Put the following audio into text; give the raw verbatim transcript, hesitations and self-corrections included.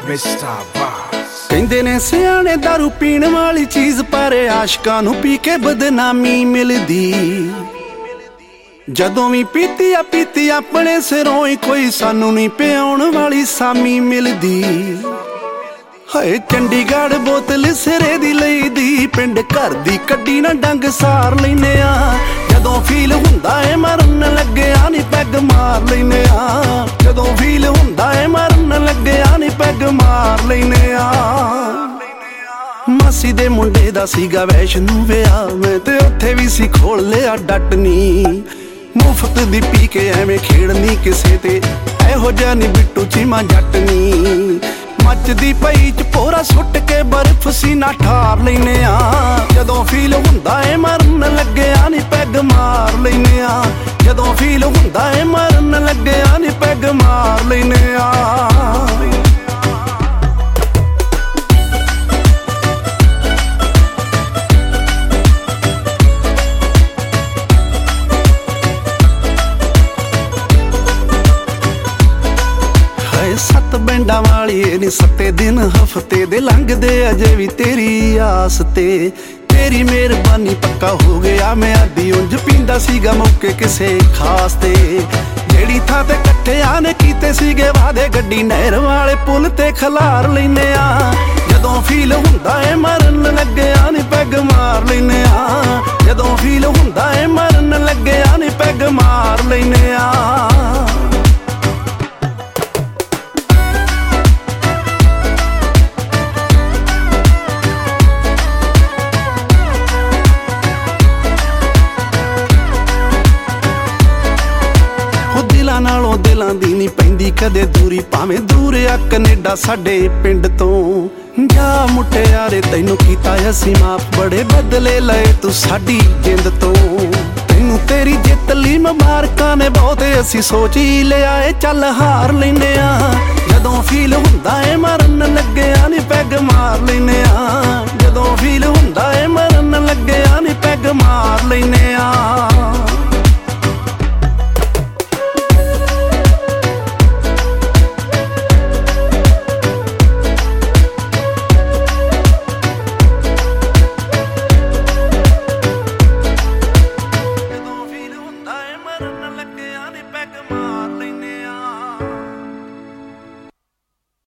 Mister ਬਾਸ। ਕਹਿੰਦੇ ਨੇ ਸਿਆਣੇ ਦਾਰੂ ਪੀਣ ਵਾਲੀ ਚੀਜ਼, ਪਰ ਆਸ਼ਕਾਂ ਨੂੰ ਪੀ ਕੇ ਬਦਨਾਮੀ ਮਿਲਦੀ। ਜਦੋਂ ਵੀ ਪੀਤੀ ਆ ਪੀਤੀ ਆਪਣੇ ਸਿਰੋਂ ਹੀ, ਕੋਈ ਸਾਨੂੰ ਨਹੀਂ ਪਿਆਉਣ ਵਾਲੀ ਸਾਮੀ ਮਿਲਦੀ। ਹਾਏ ਚੰਡੀਗੜ੍ਹ ਬੋਤਲ ਸਿਰੇ ਦੀ ਲਈ ਦੀ, ਪਿੰਡ ਘਰ ਦੀ ਕੱਢੀ ਨਾ ਡੰਗ ਸਾਰ ਲੈਨੇ ਆ। ਜਦੋਂ ਫੀਲ ਹੁੰਦਾ ਏ ਮਰਨ ਲੱਗਿਆ ਨੀ ਪੈਗ ਮਾਰ ਲੈਨੇ ਆ। ਜਦੋਂ ਫੀਲ ਹੁੰਦਾ ਏ ਮਰਨ ਲੱਗਿਆ ਨੀ ਪੈਗ ਮਾਰ ਲੈਨੇ ਆ। ਮਾਸੀ ਦੇ ਮੁੰਡੇ ਦਾ ਸੀਗਾ ਵੈਸ਼ਨੂ ਵਿਆਹ, ਮੈਂ ਤੇ ਉੱਥੇ ਵੀ ਸੀ ਖੋਲ ਲਿਆ ਡੱਟਨੀ। ਮੁਫਤ ਦੀ ਪੀ ਕੇ ਐਵੇਂ ਖੇਡਨੀ ਕਿਸੇ ਤੇ, ਇਹੋ ਜਿਹਾ ਨੀ ਬਿੱਟੂ ਚੀਮਾ ਜੱਟਨੀ। ਮੱਚਦੀ ਪਈ ਚ ਪੋਰਾ ਸੁੱਟ ਕੇ ਬਰਫ਼ ਸੀਨਾ ਠਾਰ ਲੈਨੇ ਆ। ਜਦੋਂ ਫੀਲ ਹੁੰਦਾ ਏ ਮਰਨ ਲੱਗਿਆ ਨੀ ਪੈਗ ਮਾਰ ਲੈਨੇ ਆ। ਜਦੋਂ ਫੀਲ ਹੁੰਦਾ ਏ ਮਰਨ ਲੱਗਿਆ ਨੀ ਪੈਗ ਮਾਰ ਲੈਨੇ ਆ। ਸੱਤ ਬੈਂਡਾਂ ਵਾਲੀ ਨੀ ਸੱਤੇ ਦਿਨ ਹਫਤੇ ਦੇ ਲੰਘਦੇ, ਅਜੇ ਵੀ ਤੇਰੀ ਆਸ ਤੇ। ਤੇਰੀ ਮਿਹਰਬਾਨੀ ਪੱਕਾ ਹੋ ਗਿਆ ਮੈਂ ਆਦੀ, ਉਂਝ ਪੀਂਦਾ ਸੀਗਾ ਮੌਕੇ ਕਿਸੇ ਖਾਸ ਤੇ। ਜਿਹੜੀ ਥਾਂ ਤੇ ਇਕੱਠਿਆਂ ਨੇ ਕੀਤੇ ਸੀਗੇ ਵਾਦੇ, ਗੱਡੀ ਨਹਿਰ ਵਾਲੇ ਪੁਲ ਤੇ ਖਲਾਰ ਲੈਨੇ ਆ। ਜਦੋਂ ਫੀਲ ਹੁੰਦਾ ਏ ਮਰਨ ਲੱਗਿਆ ਨੀ ਪੈਗ ਮਾਰ ਲੈਨੇ ਆ। ਜਦੋਂ ਫੀਲ ਹੁੰਦਾ ਏ ਮਰਨ ਲੱਗਿਆ ਨੀ ਪੈਗ ਮਾਰ ਲੈਨੇ ਆ। ਨਾਲੋਂ ਦਿਲਾਂ ਦੀ ਨੀ ਪੈਂਦੀ ਕਦੇ ਦੂਰੀ, ਭਾਵੇਂ ਦੂਰ ਆ ਕਨੇਡਾ ਸਾਡੇ ਪਿੰਡ ਤੋਂ। ਜਾ ਮੁਟਿਆਰੇ ਤੈਨੂੰ ਕੀਤਾ ਅਸੀਂ ਮਾਫ, ਬੜੇ ਬਦਲੇ ਲਏ ਤੂੰ ਸਾਡੀ ਜਿੰਦ ਤੋਂ। ਤੈਨੂੰ ਤੇਰੀ ਜਿੱਤ ਲਈ ਮੁਬਾਰਕਾਂ ਨੇ ਬਹੁਤੇ, ਅਸੀਂ ਸੋਚ ਹੀ ਲਿਆ ਏ ਚੱਲ ਹਾਰ ਲੈਨੇ ਆ। ਜਦੋਂ ਫੀਲ ਹੁੰਦਾ ਏ ਮਰਨ ਲੱਗਿਆ ਨੀ ਪੈਗ ਮਾਰ ਲੈਨੇ ਆ। ਜਦੋਂ ਫੀਲ ਹੁੰਦਾ ਏ ਮਰਨ ਲੱਗਿਆ ਨੀ ਪੈਗ ਮਾਰ ਲੈਨੇ ਆ।